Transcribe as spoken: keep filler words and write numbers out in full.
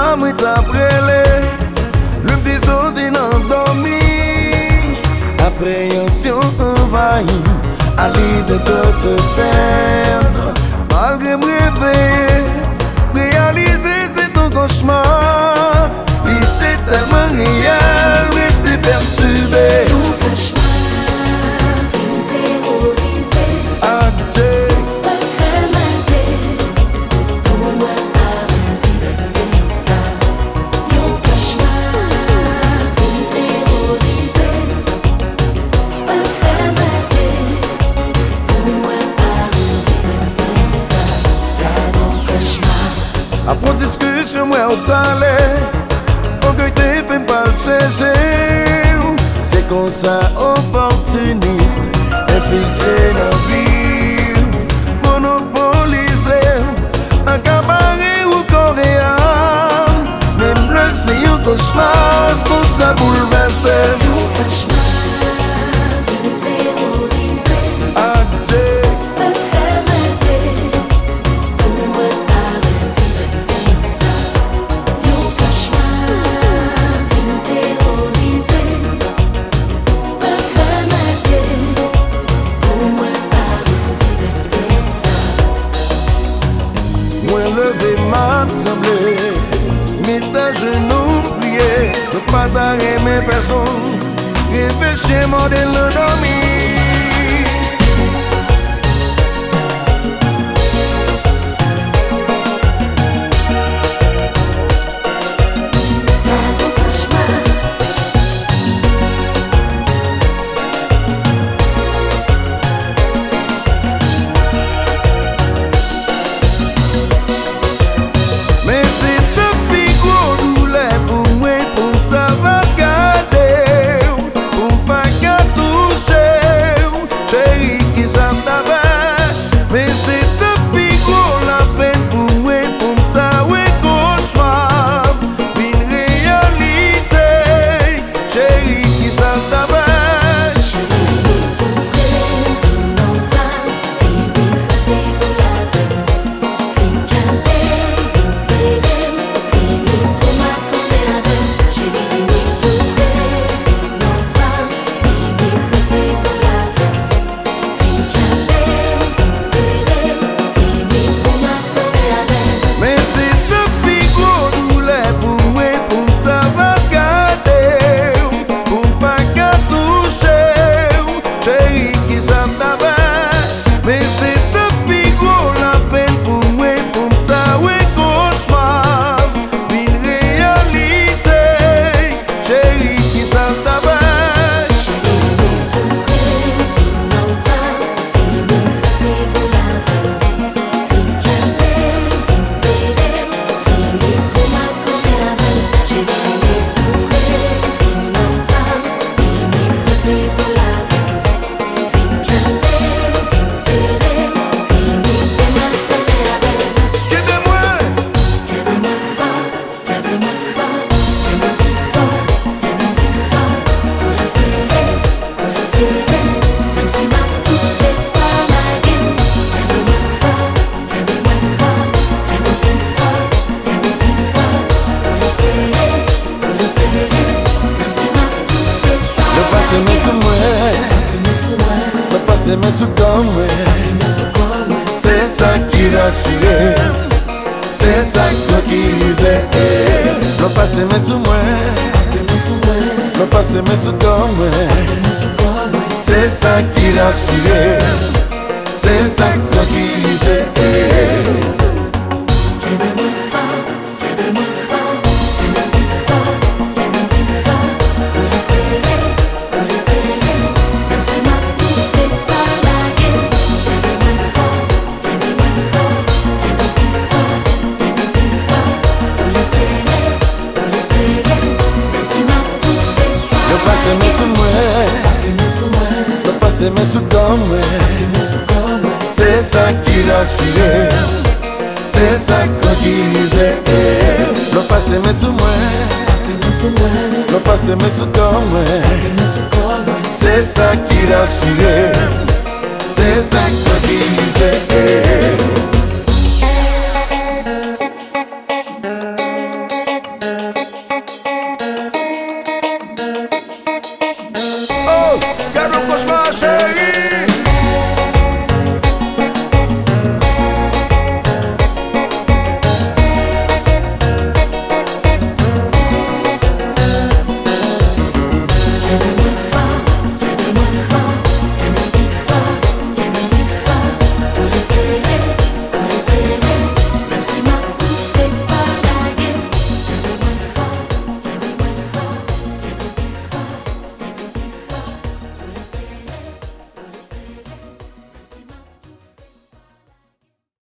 fois, moi t'appelé, le désordre endormi. Appréhension envahie, à l'idée de te perdre. Malgré me réveiller, réaliser c'est ton cauchemar. L'idée tellement réelle, mais t'es perturbé. Ton cauchemar qui terrorisé, Adieu. me fait maser. Pour moi, pas envie d'expérience ça. Ton cauchemar qui terrorisé, me fait maser. Pour moi, pas envie d'expérience ça. Car ton cauchemar. Après discussion, moi, au talent, on que t'es fait pas le chercher. C'est comme ça, opportuniste, infiltré dans la vie, monopolisé, un cabaret ou coréen. Même le c'est un cauchemar, son ça bouleversé. Ton cauchemar qui terrorisé, Adieu. me fait maser. Pour moi, pas envie d'expérience ça. Ton cauchemar qui terrorisé, me fait maser. Pour moi, pas envie d'expérience ça. Moi levé m'a semblé, mettre à genoux prier, ne pas t'arrêter mes personnes, réfléchir modèle l'endormi. Car ton cauchemar. Mais c'est depuis gros douleur pour moi, pour t'avoir gardé, pour pas qu'à toucher, chérie qui s'en t'avait. Mais c'est depuis gros la peine pour moi, pour t'avoir cauchemar, une réalité, chérie qui s'en t'avait. Chérie, ton rêve, non pas, fini fatigué pour la vie. Fini campé, fini serré, fini pour ma promenade. Chérie, ton rêve, non pas, fini fatigué pour la vie. Fini campé, fini serré, fini pour ma promenade. Mais c'est depuis gros douleur pour moi, pour t'avoir gardé, pour pas qu'à toucher, chérie qui s'en t'avait. Mais c'est depuis gros la peine pour moi, pour t'avoir cauchemar, une réalité, chérie qui s'en t'avait. Chérie, ton rêve, non pas, fini fatigué pour la vie. Fini campé, fini serré, fini pour ma promenade. Chérie, ton rêve, non pas, fini fatigué pour la vie. Fini campé, fini serré, fini pour ma promenade. Aidez-moi. Garde-moi fort, garde-moi fort, garde-moi plus fort, garde-moi plus fort. Pour la serrer, pour la serrer, même si ma tout fait pas la game. Garde-moi fort, garde-moi fort, garde-moi plus fort, garde-moi plus fort. Pour la serrer, pour la serrer, même si ma tout fait pas Le la passé me game. sous moi, Passe-moi sous moi, le passé me sous comme moi. passe-moi sous quoi, moi. C'est ça qui rassurait, c'est ça toi qui lisais. Le passé me sous moi, Passe-moi sous moi, le passé me sous comme moi. passe-moi sous quoi, moi. C'est ça qui rassurait, c'est ça toi qui lisais. Garde-moi fort, garde-moi fort, garde-moi plus fort, garde-moi plus fort. Pour la serrer, pour la serrer, même si ma tout fait pas la game. Garde-moi fort, garde-moi fort, garde-moi plus fort, garde-moi plus fort. Pour la serrer, pour la serrer, même si ma tout fait pas Le la passé me game. sous moi, Passe-moi sous moi, le passé me sous comme moi. passe-moi sous quoi, moi. C'est ça qui rassurait, c'est ça toi qui lisais. Le passé me sous moi, Passe-moi sous moi, le passé me sous comme moi. passe-moi sous quoi, moi. C'est ça qui rassurait, c'est ça toi qui lisais.